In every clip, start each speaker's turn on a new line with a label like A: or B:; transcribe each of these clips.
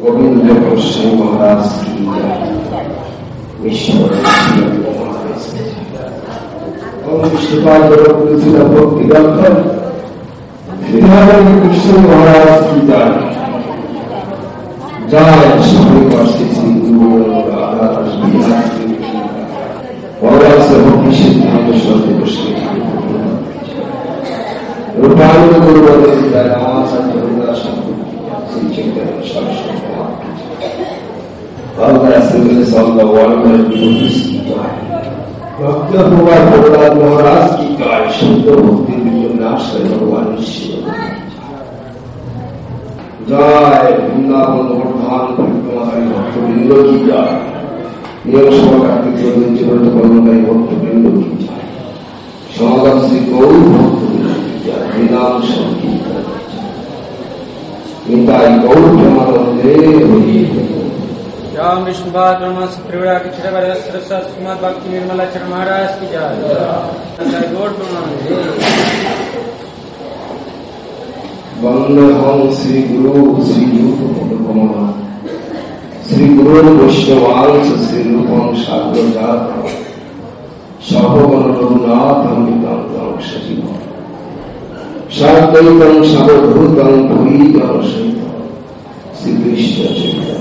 A: गोविंद कृष्ण महाराज की ईश्वर विष्णुपाद भक्ति रखन कृष्ण महाराज की जय जय श्री गुरु राधा भगवान से भक्ति सिद्धि Krishna रूपानु गुरुवंदे Shri Chaitanya all the assemblies of the world will be भक्त हुआ भगवान महाराज की जय शुद्ध भक्ति विनाश है भगवान शिव जय वृंदावन गोवर्धन परिक्रमाकारी भक्तवृंद की जय नियम सभा कार्तिक जीवन कल्याणकारी भक्तवृंद की जय समागम श्री गौर भक्तवृंद की जय विनाम की निताई गौर प्रेमानंदे हरि
B: राम विष्णुपाद ब्रह्मस्त्र त्रिपुरा के छठे सरस्वती श्रीमद भक्ति निर्मला चरण महाराज की जय गौर प्रेमानंदे
A: वंदहं श्री गुरु श्री युग कमला श्री गुरु वैष्णवांश श्री रूपं साग्रजात सहगण रघुनाथं नितान्तं सजीवं साद्वैतं सावधूतं भुविजन सहितं श्री कृष्ण चैतन्य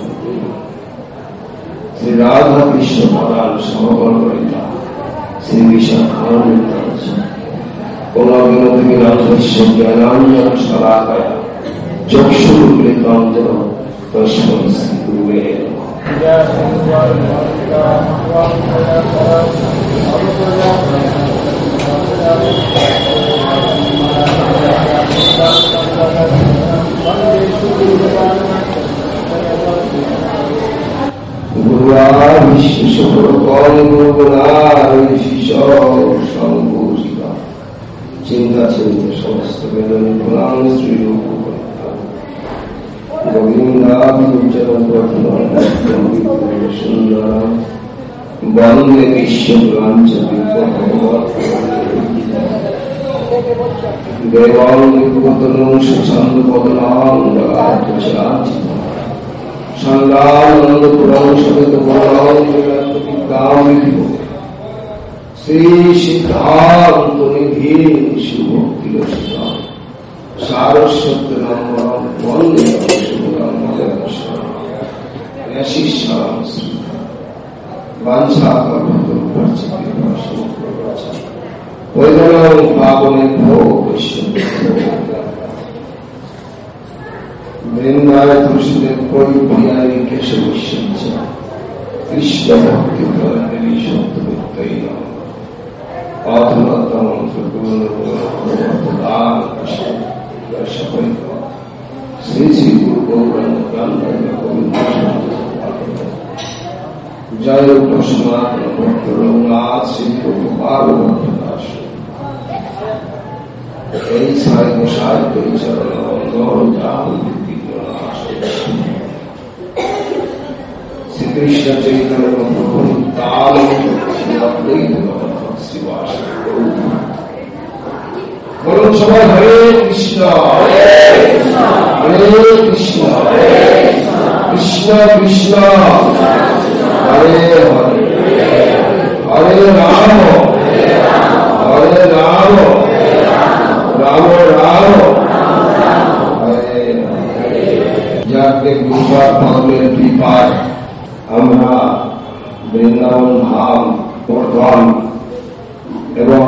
A: श्री राधा कृष्ण पदान सहगण ललिता श्री विशाखान्विता ज्ञानांजन शलाकया चक्षुरुन्मिलितं तस्मै श्री गुरुवे गुरुआ विष्णु शुभकं गुरुगुणाधीशं चिंता चिंता समस्त वेदन पुराण श्री रूप गोविंदा वंदे विश्वक्रांच देवांगुतनु सुचंद पदनांगाचाच संगानंद पुराण सहित पुराण श्री सिद्धांत निधि शिवभक्ति सारस्वत नाम वंदे वांछा पावने वृंदाय तुलसीदेव कोई प्रियारी केशव कृष्ण भक्ति श्री श्री गुरु गोविंद जय कृष्णात्म भक्त रघुनाथ श्री गोपाल भक्तदास साहित्य साहित्य चरण श्री कृष्ण चैतन्य प्रभु ताल बोलो सबाई हरे कृष्ण कृष्ण कृष्ण हरे हरे हरे राम राम राम हरे যাকে গুরুবার ধর্মের কৃপায় আমরা বৃন্দাবন ধাম বর্ধমান এবং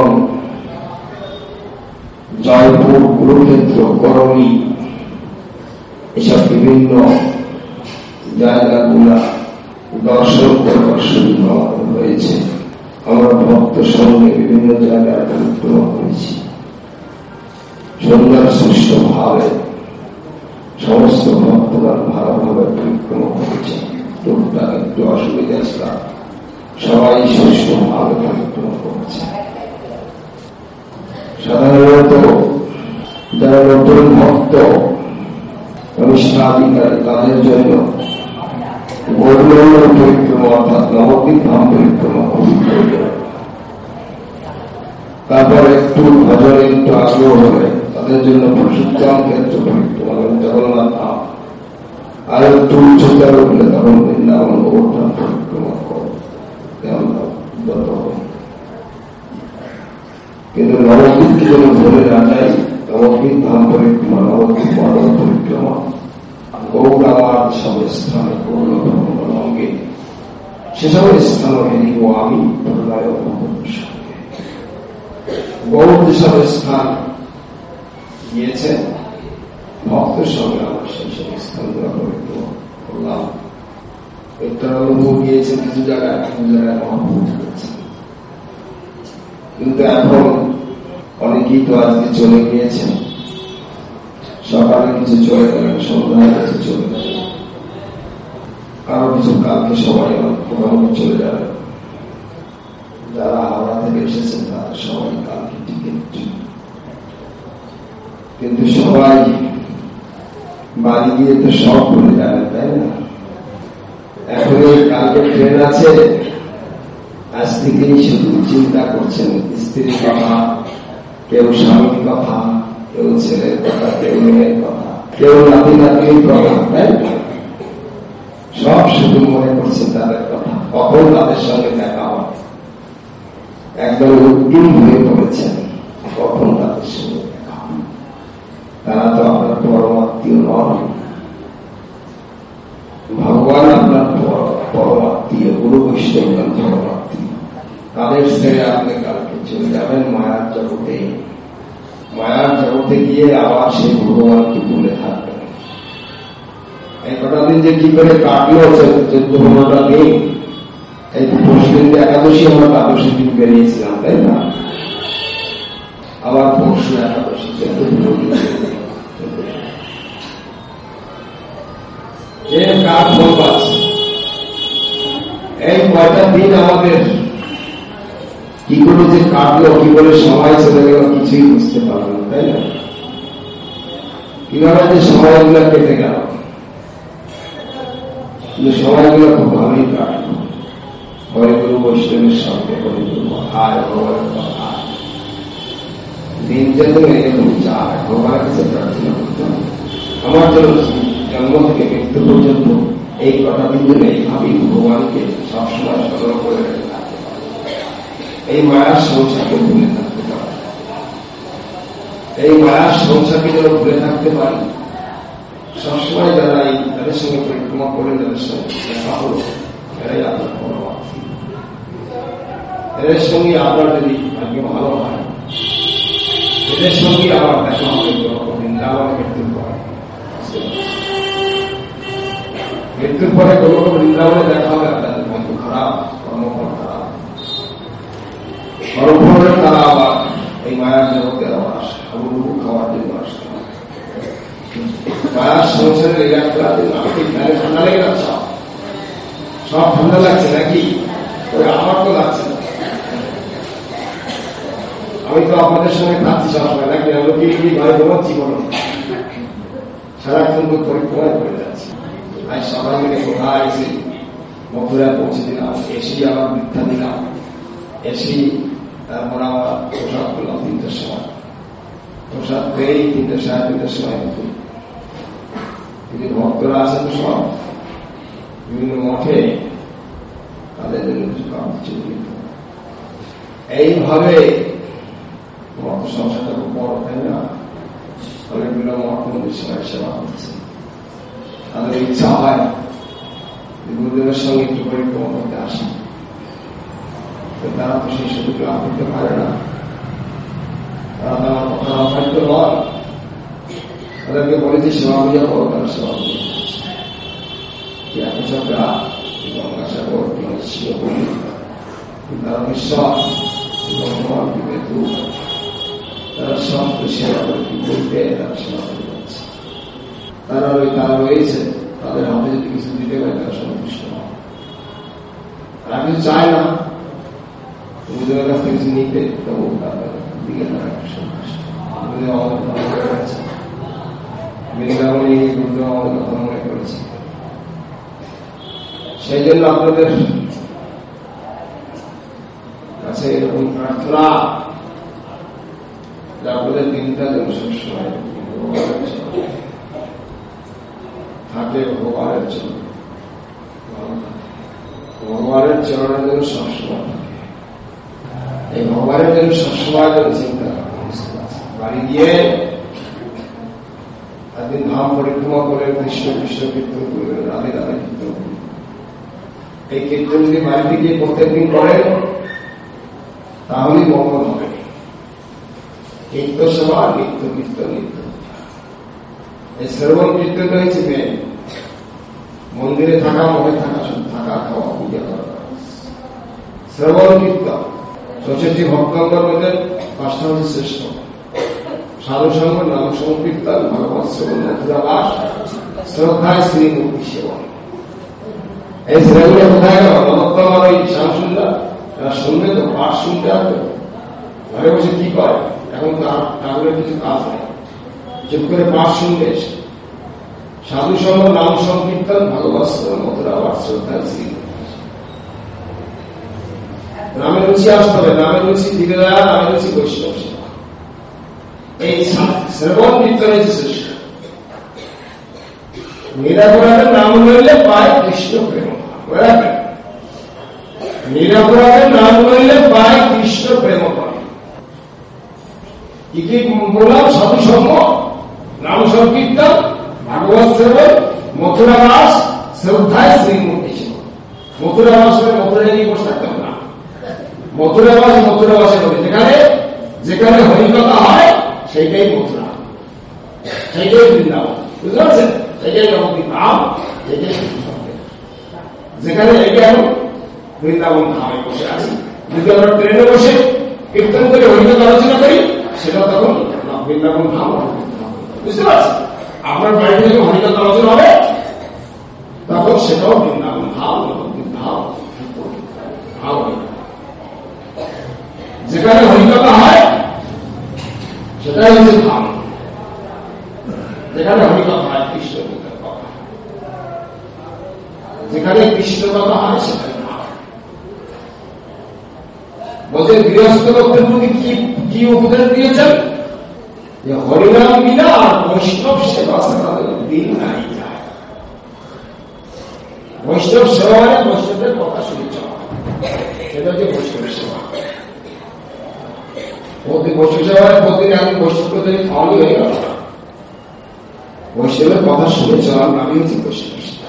A: জয়পুর কুরুক্ষেত্র করণী এসব বিভিন্ন জায়গাগুলা দর্শন করবার সুবিধা রয়েছে। আমরা ভক্ত সঙ্গে বিভিন্ন জায়গায় পরিক্রমা করেছি। সুন্দর সুষ্ঠ ভাবে সমস্ত ভক্তগণ ভালোভাবে পরিক্রমা করেছে। টুকটাক একটু অসুবিধা ছিল, সবাই সুষ্ঠ ভাবে পরিক্রমা করেছে। সাধারণত যারা নতুন ভক্ত অনুষ্ঠাধিকারী তাদের জন্য গৌরবময় পরিক্রমা অর্থাৎ নবদ্বীপ ধাম পরিক্রমা খুবই প্রয়োজন। তারপর একটু ভজনে একটু আগ্রহ হলে তাদের জন্য পুরুষোত্তম ক্ষেত্র পরিক্রমা জগন্নাথ ধাম আর একটু উচ্চতর বলে তখন বৃন্দাবন গোবর্ধন পরিক্রমা করো, কিন্তু নবদ্বীপকে যেন ভুলে না যায়। নবদ্বীপ ধাম পরিক্রমা, নবদ্বীপ পর্বত পরিক্রমা, গৌরাবার সব স্থানে গৌরঙ্গে সেসব স্থান হেরিব আমি প্রলয় সঙ্গে। গৌর যেসব স্থান গিয়েছেন ভক্তের সঙ্গে আমরা সেই সব স্থানগুলো পরিক্রমা করলাম। উত্তরালম্ব গিয়েছেন কিছু জায়গায়, মহাপ্রভু গেছেন। কিন্তু এখন অনেকেই তো আজকে চলে গিয়েছেন, সকালে কিছু চলে গেলেন, সন্ধ্যায় কিছু চলে গেলেন, কারো কিছু কালকে সবাই মোটামুটি চলে যাবেন। যারা হাওড়া থেকে এসেছেন তারা সবাই কালকে টিকিট, কিন্তু সবাই বাড়ি গিয়ে তো সব ভুলে যাবেন, তাই না? এখন এই কালকে ট্রেন আছে, আজ থেকেই শুধু চিন্তা করছেন স্ত্রীর কথা, কেউ স্বামীর কথা, কেউ ছেলের কথা, কেউ মেয়ের কথা, কেউ নাতি নাতির কথা, তাই না? সব শুধু মনে করছে তাদের কথা, কখন তাদের সঙ্গে দেখা হয়। একদম উদ্দিন হয়ে পড়েছেন কখন তাদের সঙ্গে দেখা হয়। তারা তো আপনার পরমাত্মীয় নন, ভগবান আপনার পরমাত্মীয়, গুরু বৈষ্ণব পরমাত্মীয়। তাদের ছেড়ে আপনি কালকে চলে যাবেন মায়ার জগতে। মায়ার জগতে গিয়ে আবার সেই ভগবানকে ভুলে থাকবেন। এই কটা দিন যে কি করে কাটলো 14-15টা দিন, এই পরশুদিন একাদশী, আমরা দ্বাদশী দিন বেরিয়েছিলাম, তাই না? আবার পরশু একাদশী, 14 দিন। এই কয়টা দিন আমাদের কি করে যে কাটলো, কি করে সময় চলে গেল কিছুই বুঝতে পারলাম, তাই না? কিভাবে যে সময়গুলো কেটে গেল, কিন্তু সময়গুলো খুব ভালোই কাটলো। হরে গুরু বৈষ্ণবের সঙ্গে, হরে গুরু কথায়, ভগবানের কথায় দিন যেন এরকম যায়। ভগবানের কাছে প্রার্থনা করতাম আমার জন্য জন্ম থেকে মৃত্যু পর্যন্ত এই কটা দিন যেন এইভাবেই ভগবানকে সবসময় স্মরণ করে রেখে থাকতে পারে, এই মায়ার সংসারকে ভুলে থাকতে পারে, এই মায়ার সংসারকে যেন ভুলে থাকতে পারি। সবসময় যারা এই তাদের সঙ্গে পরিক্রমা করে, তাদের সঙ্গে দেখা হল, এরাই আপনার পরমাত্মী। এদের সঙ্গে আপনার যদি ভাগ্য ভালো হয়, এদের সঙ্গে আবার দেখা হবে বৃন্দাবন মৃত্যুর পরে। মৃত্যুর পরে কোনো বৃন্দাবনে দেখা হবে, আপনাদের ভাগ্য খারাপ, কর্মফল খারাপ। কর্মফলে তারা আবার এই মায়ার জগতে আবার আসে, হাবুডুবু খাওয়ার জন্য আসতে হবে। মায়ার সংসারের এলাকা আপনি ফ্যানে ঠান্ডা লেগে যাচ্ছে, সব ঠান্ডা লাগছে নাকি? আমার তো লাগছে না। আমি তো আপনাদের সঙ্গে খাচ্ছি সবসময়, নাকি? আমরা কি ঘরে ঘুমাচ্ছি বলো, সারাক্ষণ তো পরিক্রমায় করে যাচ্ছি। আজ সবাই মিলে কোথায় এসে মথুরায় পৌঁছে দিলাম, এসেই আবার মিথ্যা দিলাম, এসেই তারপর আবার প্রসাদ করলাম 3টার সময়। প্রসাদ পেয়েই 3টা, 3:30টার সময় নতুন কিন্তু ভক্তরা আছে তো সব বিভিন্ন মঠে, তাদের জন্য কিছু কাম চলে। এইভাবে মঠ সংসারটা খুব বড়, তাই না? অনেকগুলো মঠ মন্দির সবাই সেবা করছে। তাদের ইচ্ছা হয় গুরুদেবের সঙ্গে একটু পরিক্রমা করতে আসে, তারা তো সেই সুযোগ লাভ করতে পারে না। তারা তো আমার কথা অসাধ্য নয়। তাদেরকে বলেছি সেবা পূজা করো, তারা সেবা পূজা করছে। গঙ্গাসাগর, তারা বিশ্বাস, তারা সব সেবা করে, কি বলবে, তারা সেবা করে যাচ্ছে। তারা রয়েছে, তাদের হাতে যদি কিছু দিতে পারে তারা সন্তুষ্ট হয়। তারা কিছু চায় না, গুরুদেবের কাছ থেকে কিছু নিতে, তবু তাদের দিকে তারা একটু সন্তুষ্ট। গুরুদেব আমাদের কথা মনে করেছে, বৃন্দাবনে গুরুদেব আমাদের কথা মনে করেছে। সেই জন্য আপনাদের কাছে এরকম প্রার্থনা, যে আপনাদের দিনটা যেন সবসময় থাকে। হাঁটলে ভগবানের চরণ, ভগবানের চরণের জন্য সবসময় থাকে। এই ভগবানের জন্য সবসময় যেন চিন্তা বাড়ি গিয়ে একদিন ধাম পরিক্রমা করে কৃষ্ণ কৃষ্ণ কীর্তন করবেন, রাধে রাধে কীর্তন করবেন। এই কীর্তন যদি বাড়িতে গিয়ে প্রত্যেকদিন করেন তাহলেই মঙ্গল হবে। নিত্য সেবা, নিত্য কীর্তন, নিত্য এই শ্রবণ কীর্তনটা হচ্ছে মেন। মন্দিরে থাকা, মনে থাকা, শুধু থাকা, খাওয়া, পূজা করা, শ্রবণ কীর্তন। 64 ভক্তঙ্গের মধ্যে 5টা হচ্ছে শ্রেষ্ঠ: সাধু সঙ্গ, নাম সংকীর্তন, ভগবৎ শ্রবণ, মথুরাবাস, শ্রদ্ধায় শ্রীমূর্তি সেবন। এই শ্রেণীগুলো কোথায় গেল? নবত্তম আর ওই শ্যামসুন্দর এরা শুনবে তো, পাঠ শুনতে আসবে, ঘরে বসে কি করে? এখন তো ঠাকুরের কিছু কাজ নেই, চুপ করে পাঠ শুনবে। সাধু সঙ্গ, নাম সংকীর্তন, ভগবৎ শ্রবণ, মথুরাবাস, শ্রদ্ধায় শ্রীমূর্তি। নামের রুচি আসতে হবে, নামের রুচি দিকে দেওয়া, নামের রুচি বৈষ্ণব সেবা। এই শ্রবণ কীর্তনের শ্রেষ্ঠ। নিরাপরাধের নাম লইলে পায় কৃষ্ণ প্রেম। নিরাপরাধের নাম লইলে পায় কৃষ্ণ প্রেম করে। কি কি বললাম? সাধু সঙ্গ, নাম সংকীর্তন, ভাগবত শ্রবণ, মথুরাবাস, শ্রদ্ধায় শ্রীমূর্তি সেবা। মথুরাবাস করে মথুরায় নিয়ে বসে থাকতে হবে না। মথুরাবাস মথুরাবাসের হবে, যেখানে যেখানে হরিকথা হয় সেইটাই মথুরা, সেইটাই বৃন্দাবন। বুঝতে পারছেন? সেইটাই নবদ্বীপ ধাম, সেইটাই যেখানে এইটা এখন বৃন্দাবন ধামে বসে আছি। যদি আমরা ট্রেনে বসে কীর্তন করে হরিকথা আলোচনা করি, সেটা তখন বৃন্দাবন ধাম। বুঝতে পারছেন? আপনার বাড়িতে যখন হরিকথা আলোচনা হবে তখন সেটাও বৃন্দাবন ধাম, নবদ্বীপ ধাম, ধাম। যেখানে হরিকথা হয় সেটাই হচ্ছে ধাম। যেখানে হরিকথা হয়, কৃষ্ণ কথা, যেখানে কৃষ্ণ কথা হয় সেখানে ধাম। বলছেন গৃহস্থ লোকদের প্রতি কি উপদেশ দিয়েছেন? যে হরিনাম বিনা আর বৈষ্ণব সেবা ছাড়া দিন নাই যায়। বৈষ্ণব সেবা মানে বৈষ্ণবের কথা শুনে চলা, সেটা হচ্ছে বৈষ্ণব সেবা। বৈষ্ণব সেবায় প্রতিদিন আমি বৈষ্ণব যদি খাওয়ানি হয়ে গেল, বৈষ্ণবের কথা শুনে চলার নামই হচ্ছে বৈষ্ণব সেবা।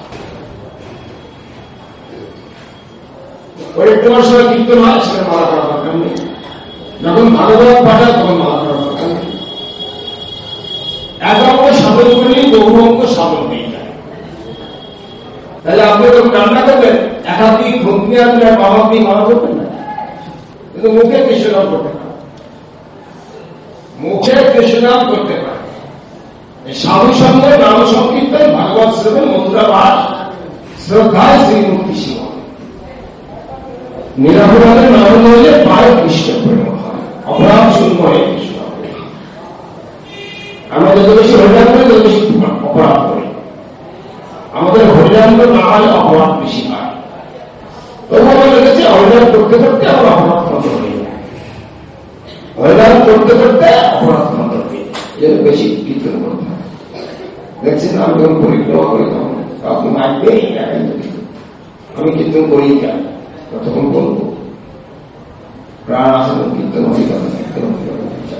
A: ওই তোমার সময় কীর্তন হয়, সেটা মালা করা দরকার নেই। যখন ভাগবত পাঠায় তখন মালা করা দরকার নেই। এক অঙ্গ সাধন করলেই বহু অঙ্গ সাধন হয়ে যায়। তাহলে আপনি যখন রান্না করবেন, একাধিক ভক্তি আপনি আর বাবা দিয়ে মালা করবেন না, কিন্তু মুখে কৃষ্ণনাম করতে পারেন, মুখে কৃষ্ণনাম করতে পারেন। সাধু সঙ্গ, নাম সংকীর্তন, ভাগবত শ্রবণ, মথুরাবাস, শ্রদ্ধায় শ্রীমূর্তি সেবন। নিরাপরাধের নাম লইলে পায় কৃষ্ণ প্রেম হয়, অপরাধ শূন্য হয়ে কৃষ্ণ। আমরা যত বেশি হরিনাম করি তত বেশি অপরাধ করি। আমাদের হরিনাম না হয় অপরাধ বেশি হয়। তবু আমরা দেখেছি হরিনাম করতে করতে আমরা অপরাধ বন্ধ হয়ে যায়। হরিনাম করতে করতে অপরাধ বন্ধ হয়ে যায়, বেশি কীর্তন করতে হয়। দেখছেন আমি যখন পরিক্রমা করি তখন আপনি মাইকে আমি কীর্তন করি কেন, তখন বলবো প্রাণ আসলে কীর্তন হরিকথা, কীর্তন হরিকথা।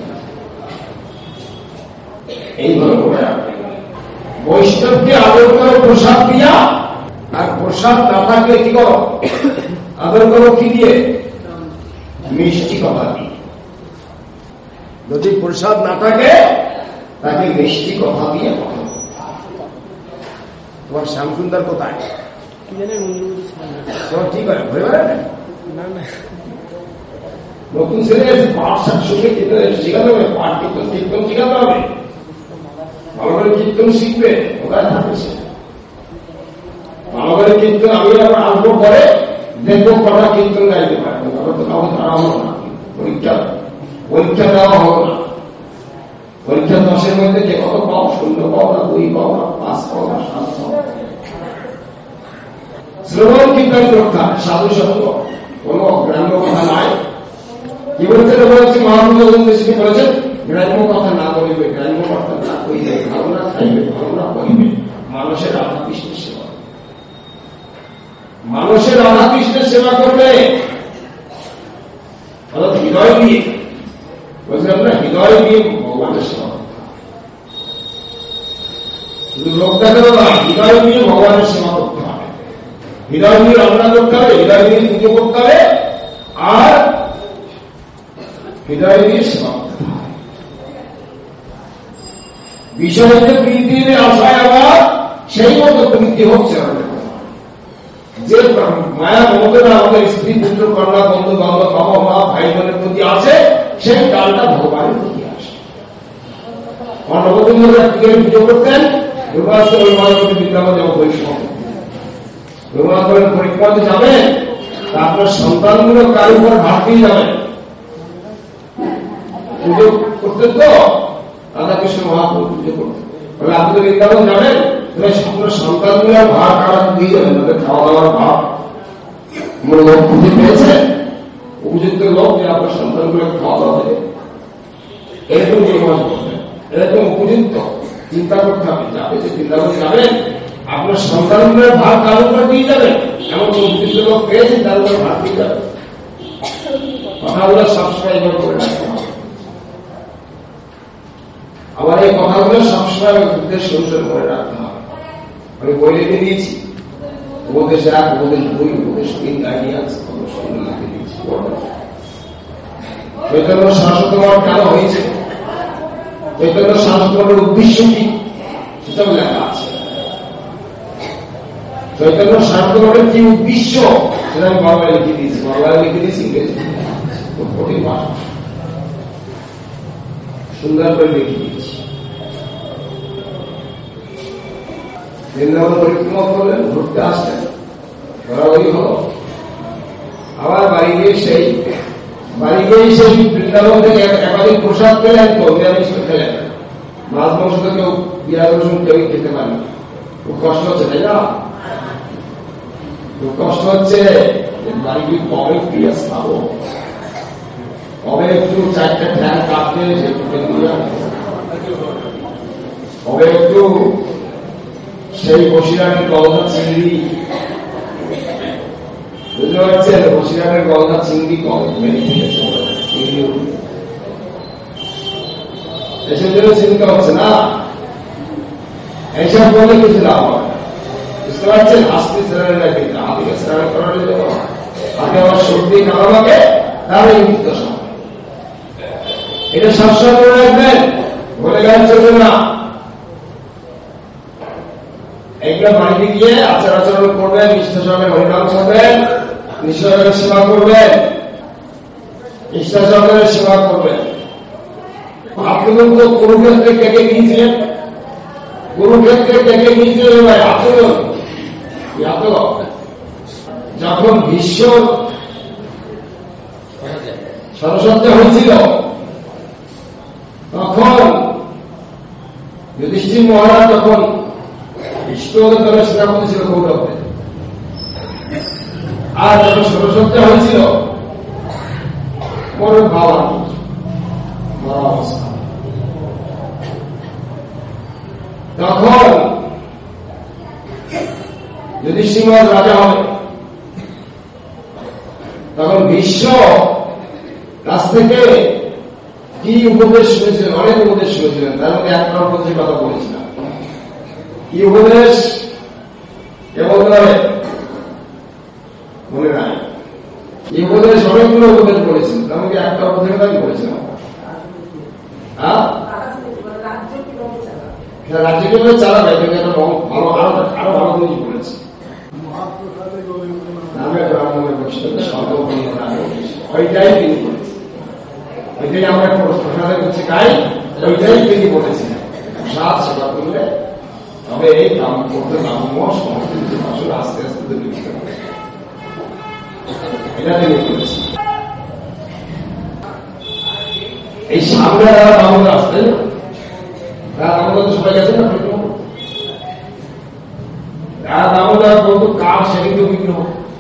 A: এইভাবে করে বৈষ্ণবকে আদর করো প্রসাদ দিয়া, আর প্রসাদ না থাকলে কি করো? আদর করো কি দিয়ে? মিষ্টি কথা দিয়ে। যদি প্রসাদ না থাকে তাকে মিষ্টি কথা দিয়ে কথা। তোমার শ্যামসুন্দর কোথায়? কি করে ভয় পারে না? নতুন ছেলে পাঠ শুনে শেখাতে হবে, পাঠ কীর্তন কীর্তন শেখাতে হবে, ভালো করে কীর্তন শিখবে। কোথায় থাকবে সে? ভালো করে কীর্তন আমি আবার আসবো পরে দেখবো কটা কীর্তন গাইতে পারবো। আবার তো কাউ তারা হলো না, পরীক্ষা দেওয়া হলো না। পরীক্ষা 10-এর মধ্যে যে কত পাও, 0 পাও না, 2 পাও না, 5 পাও না, 7 পাও। শ্রবণ কীর্তন করতে হয়, সাধু সঙ্গ, কোন গ্রাম্য কথা নাই। কি বলছেন? বলেছে মহাপ্রভু বলেছেন গ্রাম্য কথা না বলিবে, গ্রাম্য কথা না কইবে, ভালো না খাইবে, ভালো না করিবে, মানুষের রাধা কৃষ্ণের সেবা, মানুষের রাধা কৃষ্ণের সেবা করবে অর্থাৎ হৃদয় দিয়ে, বলছিলাম না, হৃদয় দিয়ে ভগবানের সেবা করতে হবে। শুধু লোক দেখানো না, হৃদয় দিয়ে ভগবানের সেবা করতে হবে, হৃদয় দিয়ে রান্না করতে হবে, হৃদয় দিয়ে পুজো করতে হবে, আর হৃদয় দিয়ে সেবা করতে হবে। বিষয়কে প্রীতির আশায় আবার সেই মতো প্রীতি হচ্ছে না, যে মায়া মমতা আমাদের স্ত্রী পুত্র কন্যা বন্ধু বান্ধব বাবা মা ভাই বোনের প্রতি আছে, সেই কালটা ভগবানের প্রতি আসে। অন্নপতির মধ্যে পুজো করতেন, রঘুনাথকে রবিবার বৃন্দাবন যেমন পরিক্রমা করতেন। রঘুনাথ পরিক্রমাতে যাবেন, আপনার সন্তানগুলো কার উপর ভাগ দিয়ে যাবেন, পুজো করতেন তো রাধাকৃষ্ণ মহাপ্রভু পুজো করতেন। বলে আপনি তো বৃন্দাবন যাবেন, আপনার সন্তানগুলো ভাগ কারা দিয়ে যাবেন, তাদের খাওয়া দাওয়ার ভাগ লোক খুঁজে পেয়েছে, উপযুক্ত লোক যে আপনার সন্তানগুলো খাওয়া দাওয়া দেবে, এরকম নির্মাণ করবেন, এরকম উপযুক্ত চিন্তা করতে হবে। যাবে যে বৃন্দাবন যাবেন, আপনার সন্তানগুলোর ভাগ কার উপর দিয়ে যাবেন, এমন উপযুক্ত লোক পেয়েছেন তার উপর ভাগ দিয়ে যাবেন। কথাগুলো সবসময় এবার করে রাখতে হবে। আবার এই কথাগুলো সবসময় উদ্দেশ্য অনুসরণ করে রাখতে হবে। আমি বই লিখে দিয়েছি, উপদেশ 1, উপদেশ 2, উপদেশ 3 দাঁড়িয়ে আছে, লিখে দিয়েছি। চৈতন্য শাশ্বত মঠ কেন হয়েছে, চৈতন্য শাশ্বত মঠের উদ্দেশ্য কি, সেটাও লেখা আছে। চৈতন্য শাশ্বত মঠের কি উদ্দেশ্য সেটা আমি বাংলায় লিখে দিয়েছি, বাংলায় লিখে দিয়েছি, ইংরেজি খুব কঠিন ভাষা, সুন্দর করে লিখে দিয়েছি। বৃন্দাবন পরিক্রমা করলেন, ঘুরতে আসলেন, ঘোরাঘুরি হল, আবার বাড়ি গিয়ে সেই বৃন্দাবন থেকে একাধিক প্রসাদ পেলেন, তো নিরামিষ খেলেন, মাছ মাংস তো কেউ পেঁয়াজ রসুন কেউ খেতে পারে, খুব কষ্ট হচ্ছে, তাই না? খুব কষ্ট হচ্ছে, বাড়ি গিয়ে কবে পেঁয়াজ খাবো, কবে একটু 4টা ফ্যান কাটতে, কবে একটু সেই বসিরহাটের গলদা চিংড়ি, বুঝতে পারছেন? বসিরহাটের গলদা চিংড়ি এসব জন্য চিন্তা হচ্ছে না, এইসব বলে কিছু লাভ হয়, বুঝতে পারছেন? আস্তে সেরানে রাখি, আগে সেরানে করার জন্য আগে আমার সর্দি কামাকে, তাহলে মৃত্যু সময়, এটা সবসময় মনে রাখবেন, বলে গেলে চলবে না। এইগুলো বাড়িতে গিয়ে আচার আচরণ করবেন, নিষ্ঠা সহকারে হরিনাম করবেন, নিষ্ঠা সেবা করবেন, নিষ্ঠা সহকারে সেবা করবেন। আপনি কিন্তু কুরুক্ষেত্রে কেটে গিয়েছিলেন, কুরুক্ষেত্রে কেটে গিয়েছিলেন ভাই আচরণ, যখন বিশ্ব সরস্বতী হয়েছিল, তখন যুধিষ্ঠির মহারাজ তখন বিষ্ণুদের দলের সেনাপতি ছিল কৌরবদের, আর যখন সরস্বতী হয়েছিল বড় ভাবা মরা অবস্থা, তখন যুধিষ্ঠির মহারাজ রাজা হবে, তখন বিশ্ব কাছ থেকে কি উপদেশ শুনেছিলেন, অনেক উপদেশ শুনেছিলেন, তার মধ্যে একটা উপদেশের কথা বলেছিলাম। কি উপদেশ কেবল মনে নাই, এই উপদেশ অনেকগুলো উপদেশ বলেছেন, তার মধ্যে একটা উপদেশ আমি বলেছিলাম, রাজ্য কিভাবে চালাবে, ভালো আরো ভালো জিনিস বলেছে। ওইটাই তিনি বলেছেন, ওইটাই আমরা প্রসাদের কাছে গাই, ওইটাই তিনি বলেছেন, প্রসাদ সেবা করলে তবে এই কাম করতে ব্রাহ্ম সমস্ত কিছু আসলে আস্তে আস্তে বিকৃত হবে, এটা তিনি বলেছেন। এই সামনে যারা দামোদর আসতে, তারা দামোদর সবাই গেছে না, তারা দামোদর বলতো কার সেদিকে বিগ্রহ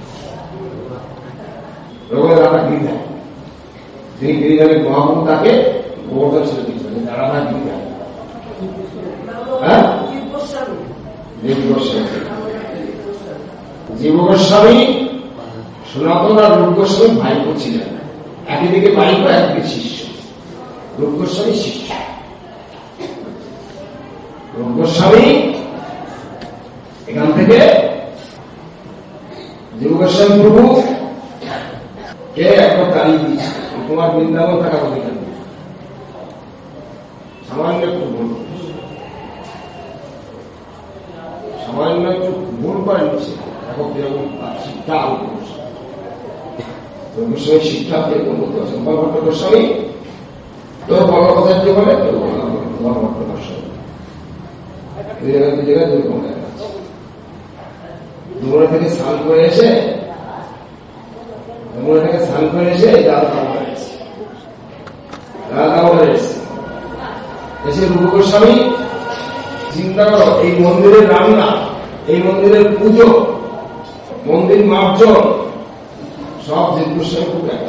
A: রাধা গিরিধর, যিনি গিরিধারী মহাপ্রভু তাকে গোবর্ধন ছিল পিছনে রাধা গিরিধর, হ্যাঁ জীব গোস্বামী। জীব গোস্বামী সনাতন আর রূপ গোস্বামী ভাইপো ছিলেন, একদিকে ভাইপো একদিকে শিষ্য। রূপ গোস্বামী শিষ্য, রূপ গোস্বামী এখান থেকে জীব গোস্বামী প্রভু কে একবার তাড়িয়ে দিচ্ছে, তোমার বৃন্দাবন থাকা অধিকার নেই। সামান্য একটু ভুল, সামান্য একটু ভুল করে নিচ্ছে। এখন কিরকম শিক্ষা গোস্বামী শিক্ষা কিরকম বলতে পারছেন, ভগবত গোস্বামী তোর বলভদ্রাজ্য বলে, তোর ভগবত গোস্বামী দুই জায়গায় দুই রকম দেখা যাচ্ছে। যমুনা থেকে স্নান করে এসে এসে রূপ গোস্বামী চিন্তা করো, এই মন্দিরের রান্না, এই মন্দিরের পুজো, মন্দির মার্জন সব জীব গোস্বামী খুব দেখা।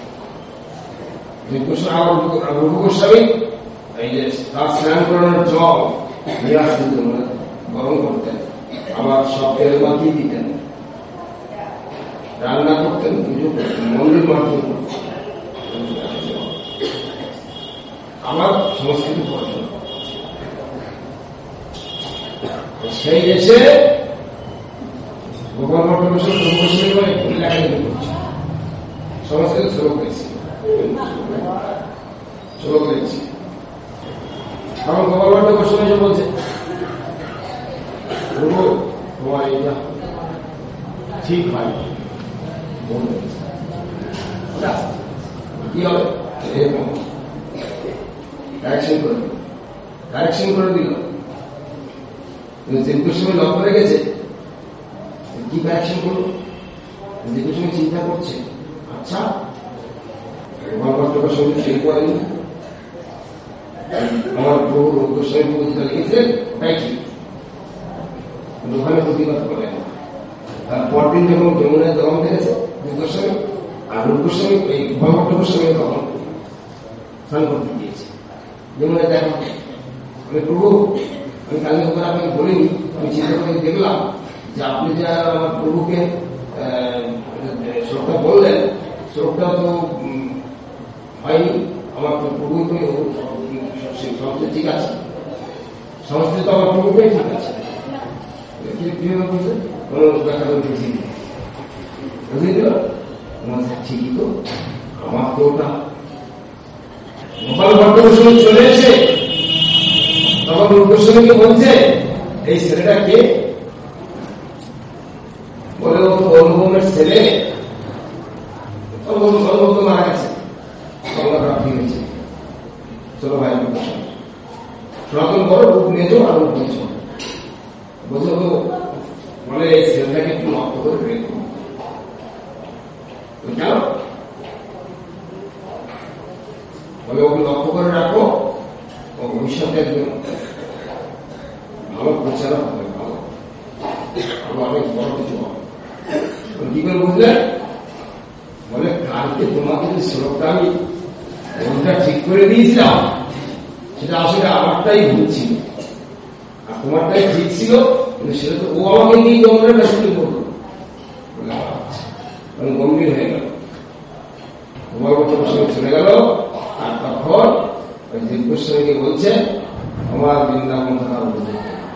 A: জীব গোস্বামী আর রূপ গোস্বামী এই যে তার স্নান করানোর জল নিয়ে আসতেন, গরম করতেন, আবার সব তেল মাখিয়ে দিতেন, রান্না করতেন, পুজো করতেন, মন্দির মার্জন করতেন। আমার সংস্কৃতি পড়াশোনা সেই এসে গোপাল ভট্ট বসে লেখালেখি করছে, সংস্কৃত শ্লোক পেয়েছি, শ্লোক পেয়েছি। কারণ গোপাল ভট্ট বসে এসে বলছে তোমার এইটা ঠিক হয় কি হবে, এরকম কারেকশন করে দিল। জীব গোস্বামী লক্ষ্য রেখেছে, কি কারেকশন করলো, জীব গোস্বামী চিন্তা করছে, আচ্ছা গোপাল সঙ্গে ঠিক করেনি, আমার প্রভু রূপ গোস্বামী প্রভু যেটা লিখেছিলেন ওটাই ঠিক, ওখানে প্রতিবাদ করে। তার পরদিন যখন যমুনায় দলন দেখেছে জীব গোস্বামী, আর রূপ গোস্বামী এই গোপাল গোস্বামী তখন স্নান করতে গিয়েছে যমুনায় দেখা। আমি প্রভু, আমি কালকে ওখানে আপনাকে বলিনি, আমি চিন্তা করে দেখলাম যে আপনি যে আমার প্রভুকে শ্লোকটা বললেন, শ্লোকটা তো হয়নি, আমার প্রভু তো ঠিক আছে, সংস্কৃত আমার প্রভুটাই ঠিক আছে। কিভাবে বলছে দেখা করে বুঝিয়ে দিল, ঠিকই তো, আমার তো ওটা। গোপাল ভট্ট গোস্বামী চলে এসে তখন রূপ গোস্বামীকে বলছে এই ছেলেটা কে, বলে ও তো অনুপমের ছেলে, অনুপম তো মারা গেছে, বাংলা প্রাপ্তি হয়েছে। চলো ভাই সনাতন বড় রূপ মেজো আর রূপ মেজো বলছে, বলে এই ছেলেটাকে একটু লক্ষ্য করে রেখো। কেন বলে ওকে লক্ষ্য করে রাখো, ও ভবিষ্যতে একজন ভালো প্রচারক হবে, ভালো অনেক বড় কিছু হবে। কি করে বুঝলেন, বলে কালকে তোমাকে যে শ্লোকটা আমি মনটা ঠিক করে দিয়েছিলাম সেটা আসলে আমারটাই ভুল ছিল, আর তোমারটাই ঠিক ছিল, কিন্তু সেটা তো ও আমাকে নিয়ে গম্ভীরটা শুরু করলো, গম্ভীর হয়ে গেল। তোমার বছর চলে গেল, আর তখন ওই জীব গোস্বামীকে বলছে আমার বৃন্দাবন থাকার অভিযোগ,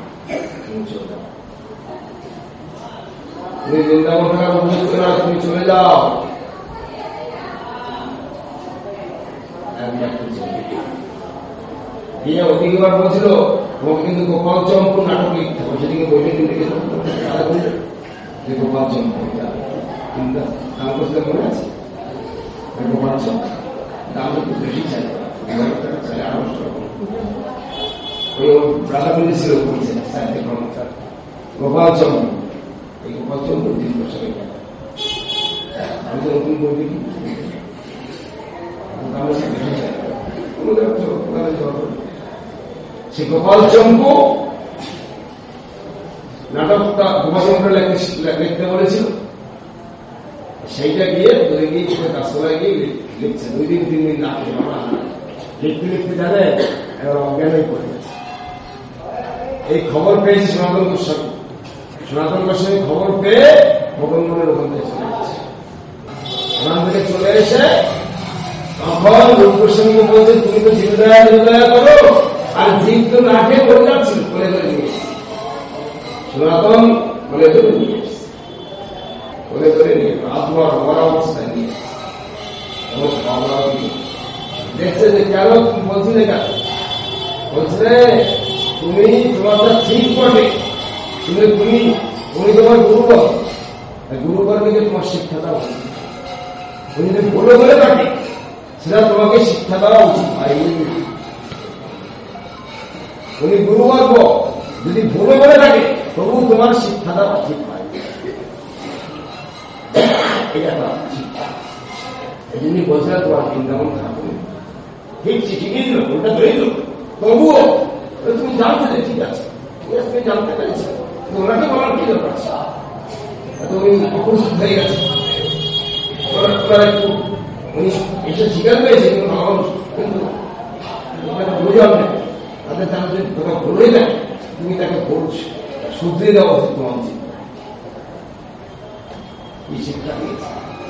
A: তুমি বৃন্দাবন থাকার অভিযোগ করে তুমি চলে যাও। অধিকবার বলছিল তোমাকে কিন্তু গোপাল চম্পু নাটক লিখতে হবে, সেদিকে বইটা কিন্তু গোপাল চম্পু নাম করতে মনে আছে, গোপাল চম্পু দাম একটু বেশি চাই, ওই রাজা ছিল গোপাল চম্পু, এই গোপাল চম্পু 3 বছর আমি তো নতুন বই দেখি, সে গোপাল চম্পু নাটকটা গোপাল চম্পু লিখতে বলেছিল, সেইটা গিয়ে ধরে গিয়ে কাজতলায় গিয়ে লিখছে, 2 দিন 3 দিন লিখতে লিখতে জানে এবার অজ্ঞান হয়ে পড়ে গেছে। এই খবর পেয়েছি সনাতন গোস্বামী। সনাতন গোস্বামী খবর পেয়ে মদনমোহনের ওখান থেকে চলে এসেছে। ওখান থেকে চলে এসে তখন রূপ গোস্বামীকে বলছে, তুমি তো জীবদয়া জীবদয়া করো, আর জীব তো না খেয়ে বলে যাচ্ছিল, বলে ধরে নিয়ে এসেছে। সনাতন বলে ধরে নিয়ে এসেছে, বলে ধরে নিয়ে আত্মার হওয়ার অবস্থায় নিয়ে দেখছে যে কেন বলছিলে, কেন বলছে তুমি তোমারটা ঠিক বটে, তুমি তোমার গুরুবর, গুরুবর্গকে তোমার শিক্ষা দেওয়া উচিত। তুমি যদি ভুল বলে থাকে সেটা তোমাকে শিক্ষা দেওয়া উচিত। তুমি গুরুবর্গ যদি ভুল বলে থাকে তবু তোমার শিক্ষা দেওয়া ঠিক হয়। এই জন্য বলছে তোমার বৃন্দাবন ঠাকুর ঠিক ঠিকই দিল, ওটা ধরে দিল, তবুও তুমি জানতে যে ঠিক আছে, তুমি জানতে পেরেছি, ওনাকে বলার কি দরকার আছে, তুমি অপ্রস্তুত হয়ে গেছে। উনি এসে স্বীকার পেয়েছে কিন্তু বুঝলাম না, তাদের তারা যদি তোমার ভুলে যায় তুমি তাকে ভুল শুধরে দেওয়া উচিত। তোমার উচিত কি শিক্ষা দিয়েছে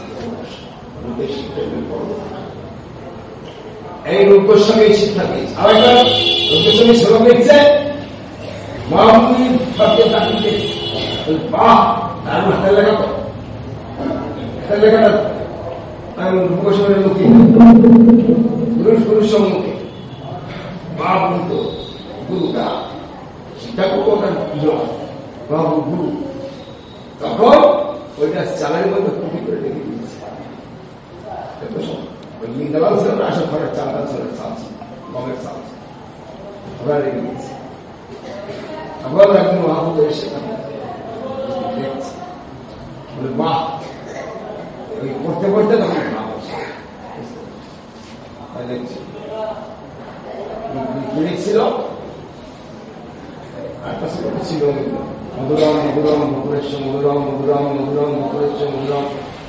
A: এই রূপ গোস্বামী এই শিক্ষা দিয়েছে। আর একটা রূপ গোস্বামী শ্লোক লিখছে, মহাপুরী তাকিয়ে বাহ তার হাতের লেখা তো হাতের লেখাটা আমি রূপ গোস্বামীর মুখে পুরুষ সম্মুখে মহাপুরী তো গুরুটা শিক্ষা করবো ওটা মহাপুর গুরু, তখন ওইটা চালের মধ্যে কপি করে রেখে দিয়েছে। বৃন্দাবন ছিল না, আসলে ঘরের চালটা ছিল চালছে, গমের চালছে, ওরা রেখে দিয়েছে। আবার একদিন মহাপুর এসে দেখছে, বলে বাহ, ওই পড়তে পড়তে তখন দেখছি লিখছিল একটা ছিল মধুরাম মধুরাম মধুরেশ্বর মধুরাম মধুরাম মধুরাম মধুরেশ্বর মধুরাম,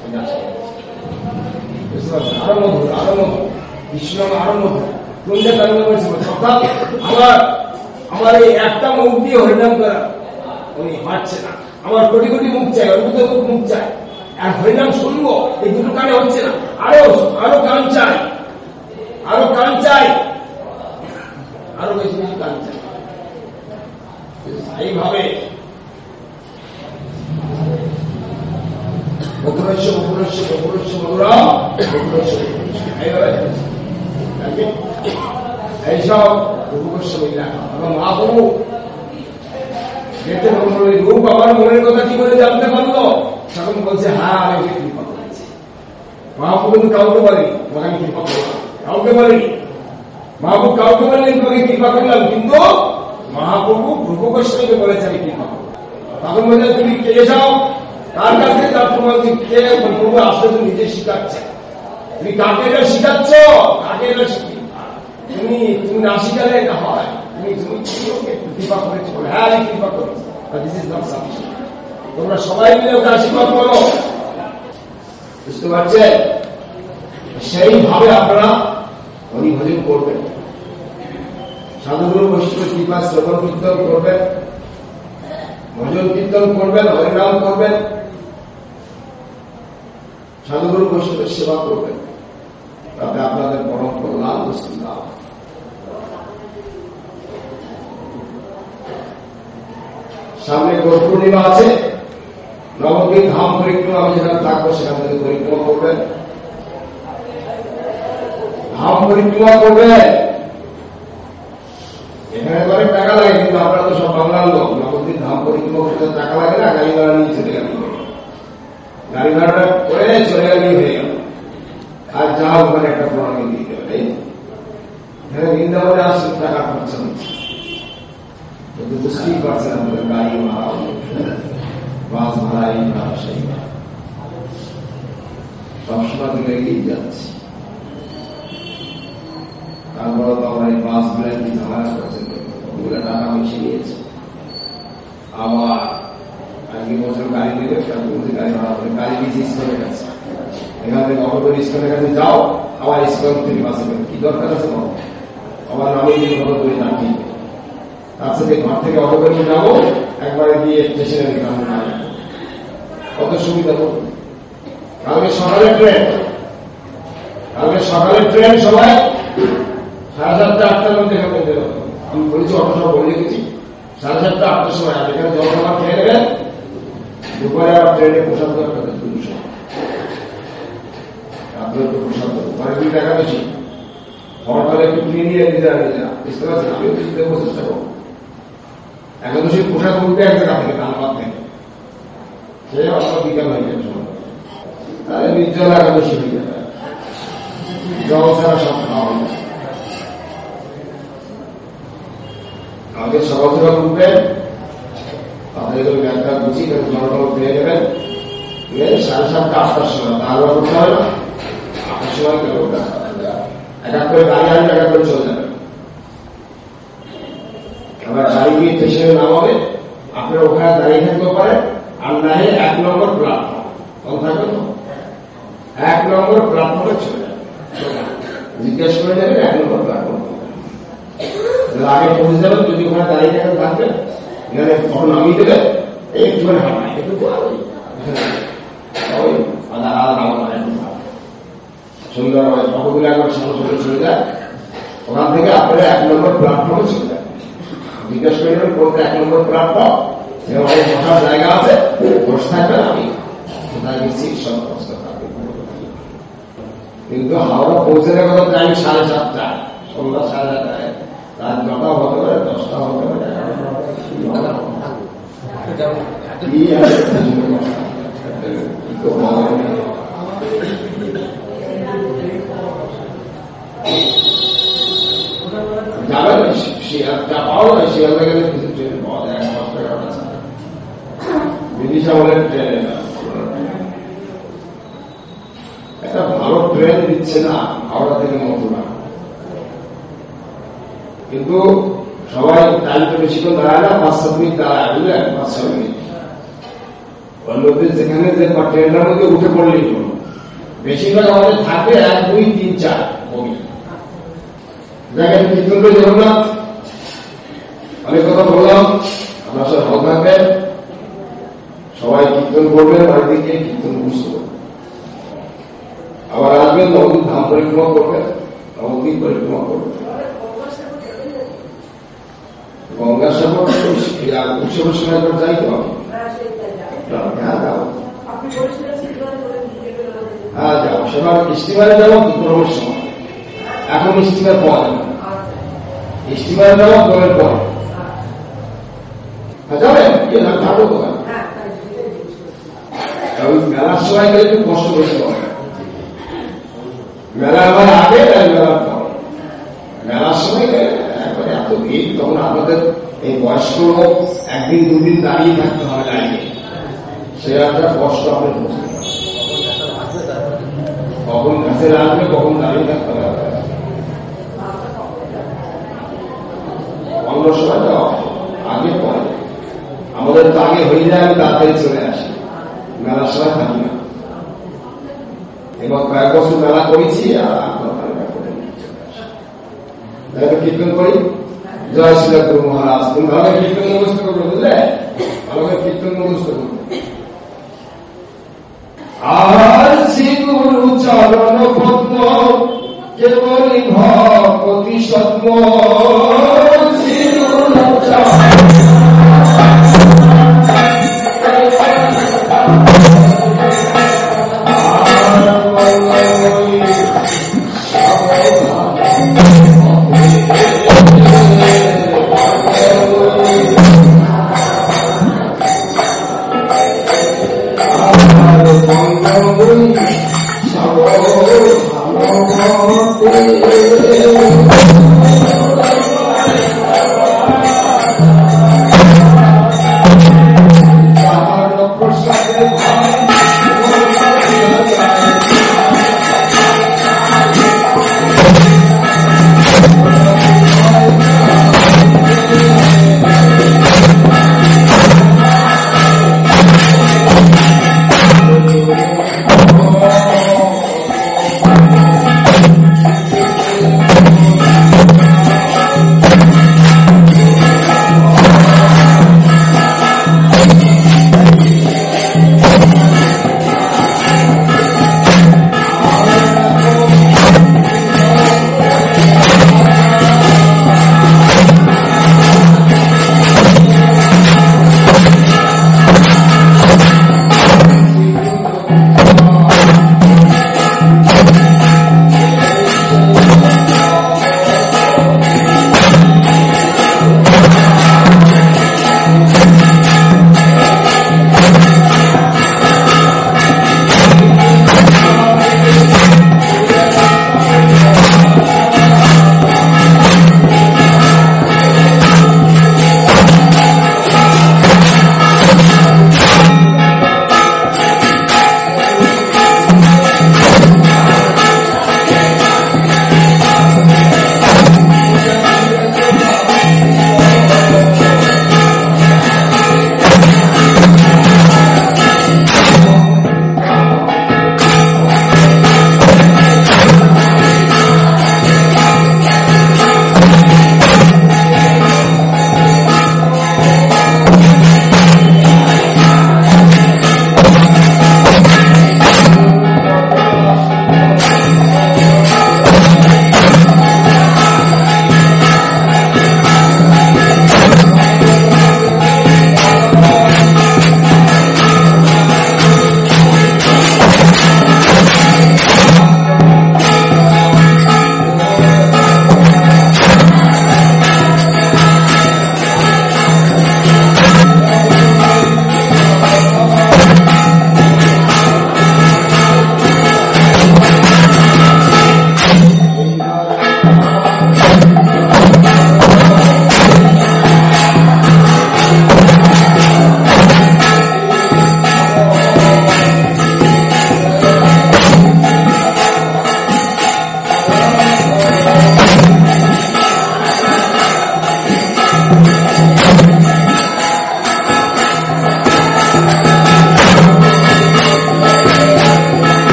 A: আরো মধুর আরো মধুর কৃষ্ণ আরো মধুর, কোনটা কারণ করেছিল। অর্থাৎ আমার এই একটা মুখ দিয়ে হরিনাম করা উনি পারছে না, আমার কোটি কোটি মুখ চাই, অদ্ভুত মুখ চাই, আর হরিনাম শুনবো এই দুটো কানে হচ্ছে না, আরো আরো কান চাই, আরো কান চাই, আরো বেশি বেশি কান চাই। এইভাবে এইসব মহাপ্রভু দেখতে রূপ আমার মনের কথা কি করে জানতে পারলো, তখন বলছে হ্যাঁ আমি ওকে কৃপা করেছি। মহাপ্রভু কিন্তু কাউকে বলেনি তোমাকে আমি কৃপা করলাম, কাউকে বলেনি মহাপ্রভু, কাউকে বলেনি তোমাকে কৃপা করলাম, কিন্তু মহাপ্রভু রূপ গোস্বামীকে বলেছে আমি কৃপা করলাম। তখন বলছে তুমি কে যাও, তার কাছে তার তোমার কে প্রভু আসলে তুমি নিজে শিখাচ্ছে, তুমি কাকে এটা শিখাচ্ছ, কাকে এটা শিখি তুমি না শিখালে এটা হয়, তুমি কৃপা করেছো, হ্যাঁ আমি কৃপা করেছি, দিস ইজ নট সাফিসিয়েন্ট। তোমরা সবাই মিলে ওকে আশীর্বাদ করো, বুঝতে পারছে? সেইভাবে আপনারা হরি ভজন করবেন, সাধুগুরু বৈষ্ণবের কৃপা শ্রবণ কীর্তন করবেন, ভজন কীর্তন করবেন, হরিনাম করবেন, সাধুগুরু বৈষ্ণবের সেবা করবেন, তাতে আপনাদের পরম কল্যাণ বস্তু লাভ। সামনে গৌর পূর্ণিমা আছে, নবদ্বীপ ধাম পরিক্রমা আমি যেখানে থাকবো সেখান থেকে পরিক্রমা করবেন, ধাম পরিক্রমা করবেন। এখানে তো অনেক টাকা লাগে, কিন্তু আপনারা তো সব বাংলার লোক, নবদ্বীপ ধাম পরিক্রমা করতে টাকা লাগে না, গাড়ি ভাড়া নিয়ে চলে গেল, গাড়ি ভাড়াটা করে চলে গেলেই হয়ে গেল, আর যা ওখানে একটা প্রণামী দিতে হবে। এখানে বৃন্দাবনে আসলে টাকা খরচা হচ্ছে, বুঝতেই পারছেন আমাদের গাড়ি ভাড়া, বাস ভাড়া, এই ভাড়া সেই ভাড়া, সবসময় দিকে এগিয়ে যাচ্ছে। তারপরে তো আমরা এই বাস গুলা কি ঝামেলা করছে, ওগুলো টাকা বেশি নিয়েছে, আবার আজকে বছর গাড়ি নেবে, গাড়ি ভাড়া করে গাড়ি দিয়েছে ইস্কনের কাছে, এখান থেকে অটো ইস্কনের কাছে যাও, আবার ইস্কন থেকে বাসে কি দরকার আছে, আবার নামিয়ে দিয়ে অটো করে দাঁড়িয়ে
C: তার সাথে ঘর থেকে অটো করে যাবো, একবারে গিয়ে স্টেশনে নিলাম, কত সুবিধা করবো। কালকে সকালের ট্রেন, সবাই 7:30 8টার মধ্যে এখানে বের হতো। আমি বলেছি অটো সব বলে রেখেছি 7:30 8টার সময় আপনি এখানে জলখাবার খেয়ে নেবেন, দুপুরে আবার ট্রেনে প্রসাদ দরকার, আপনার তো প্রসাদ ঘরে 2 টাকা বেশি, সরকার একটু কিনে নিয়ে নিজেরা বুঝতে পারছেন। আমিও কিছু দেবো চেষ্টা করবো, একাদশীর পোশাক উঠবে এক জায়গা থেকে ধানবাদ থেকে, সে অল্প বিকাল হয়ে যাবে, তাহলে নির্জল একাদশী হয়ে যাবে, জল ছাড়া সব খাওয়া হবে। আমাদের সহজরা উঠবে, তাদের ব্যাগটা গুছিয়ে জলটা পেয়ে যাবেন, 7:30 8টার সময়, তারপর উঠতে হবে না, 8টার সময় কেউ এক এক করে গাড়ি আনবে, এক এক করে চলে যাবে। আবার গাড়ি গিয়ে স্টেশনে নামাবে, আপনার ওখানে দাঁড়িয়ে থাকতে পারে, আর না 1 নম্বর প্ল্যাটফর্ম, কম থাকবে তো 1 নম্বর প্ল্যাটফর্মে চলে যাবে, জিজ্ঞেস করে যাবেন 1 নম্বর প্ল্যাটফর্ম আগে পৌঁছে যাবেন। যদি ওখানে দাঁড়িয়ে থাকেন থাকবেন, এখানে কখন নামিয়ে দেবে, একটুখানি হাঁটায় একটু সুন্দর ফটোগুলো একবার সামনে চলে যায়, ওখান থেকে আপনারা 1 নম্বর প্ল্যাটফর্মে চলে যায়। জিজ্ঞেস করে নেবেন কোনটা 1 নম্বর প্ল্যাটফর্ম, অনেক বসার জায়গা আছে, বসে থাকবেন, আমি কোথায় গেছি সব ব্যবস্থা থাকবে। কিন্তু হাওড়া পৌঁছানোর কথা টাইম 7:30, সন্ধ্যা 7:30, রাত 9টা হতে পারে, 10টা হতে পারে, যাবেন শিয়ালটা পাওয়া যায়, শিয়ালদা গেলে কিছু ট্রেন পাওয়া যায়, 5 টাকা আছে, বিদিশা বলে ট্রেনে একটা ভালো ট্রেন দিচ্ছে না হাওড়া থেকে মথুরা, কিন্তু সবাই টাইমটা বেশিক্ষণ দাঁড়ায় না, 5-7 মিনিট দাঁড়ায়, বুঝলেন, 5-6 মিনিট। অন্যদের যেখানে যে ট্রেনটার মধ্যে উঠে পড়লেই হলো, বেশিরভাগ আমাদের থাকে 1 2 3 4 বগি। দেখেন কীর্তন করে যাবেন না, অনেক কথা বললাম, আপনার সাথে ভালো থাকবেন, সবাই কীর্তন করবেন, বাড়িতে গিয়ে কীর্তন বুঝতে করবেন, আবার আসবেন নবদ্বীপ ধাম পরিক্রমা করবেন, নবদ্বীপ পরিক্রমা করবেন, গঙ্গাসাগর উৎসবের সময় করে যাই তো হ্যাঁ যাও, সেবার স্টিমারে যাবো বিক্রমের সময়, এখন স্টিমার পাওয়া যাবে না, স্টিমারে যাবো দলের পর যাবেন, থাকবো তো মেলার সময় গেলে একটু কষ্ট করতে হবে, মেলা আমার আগে মেলার পর, মেলার সময় গেলে একবারে এত ভিড়, তখন আপনাদের এই বয়স্ক লোক 1 দিন 2 দিন দাঁড়িয়ে থাকতে হবে লাইনে, সে একটা কষ্ট আপনি বুঝতে পারেন, কখন কাছে আসবে, কখন দাঁড়িয়ে থাকতে হবে। অন্য সময় তো আগে পরে, আমাদের তো আগে হয়ে যায়, আমি তাড়াতাড়ি চলে আসি, মেলার সময় থাকি না, এবং কয়েক বছর মেলা করেছি, আর কীর্তন করি, জয় শ্রীরাম মহারাজ, তুমি ভালো কীর্তন মুখস্থ করবে, বুঝলে, ভালো কীর্তন মুখস্থ করবে। আর শ্রী গুরু চরণ পদ্ম কেবল ভক্তি সত্য, শ্রী গুরু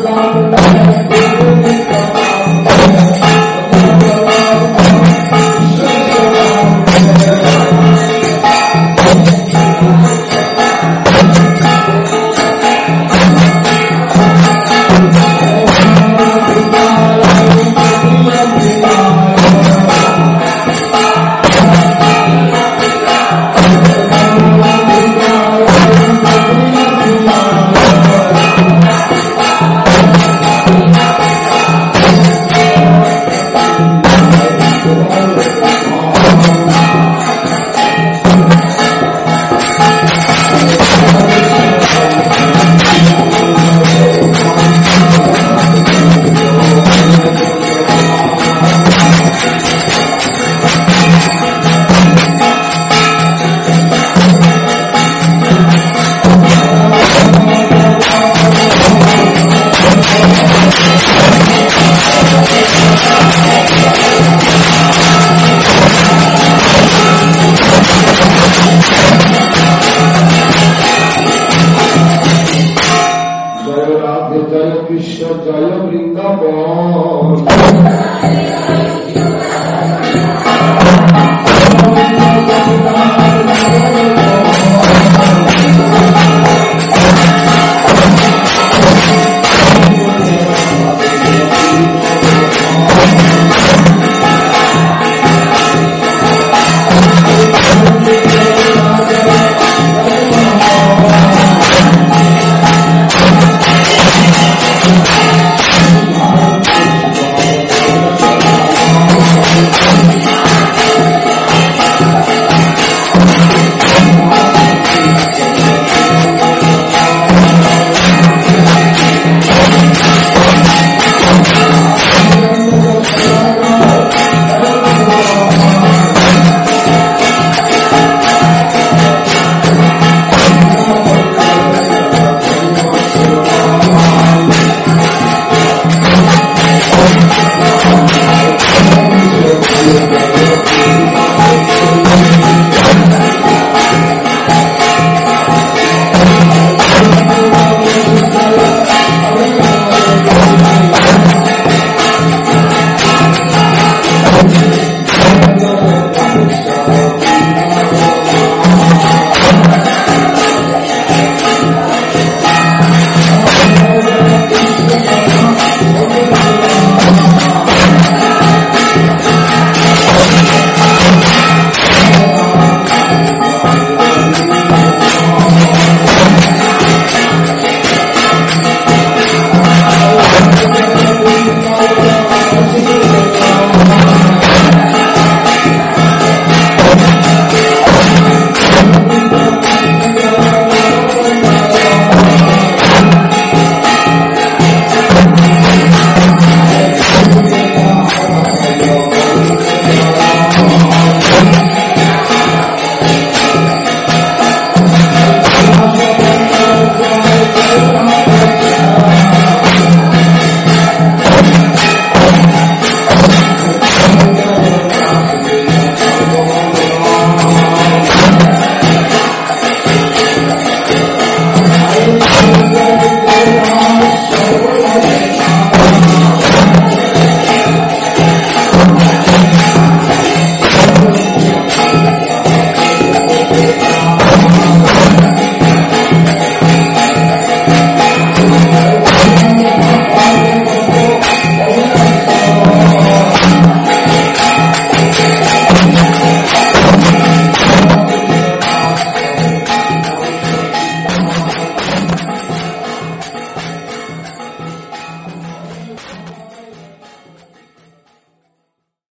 A: कृष्ण जय वृंदावन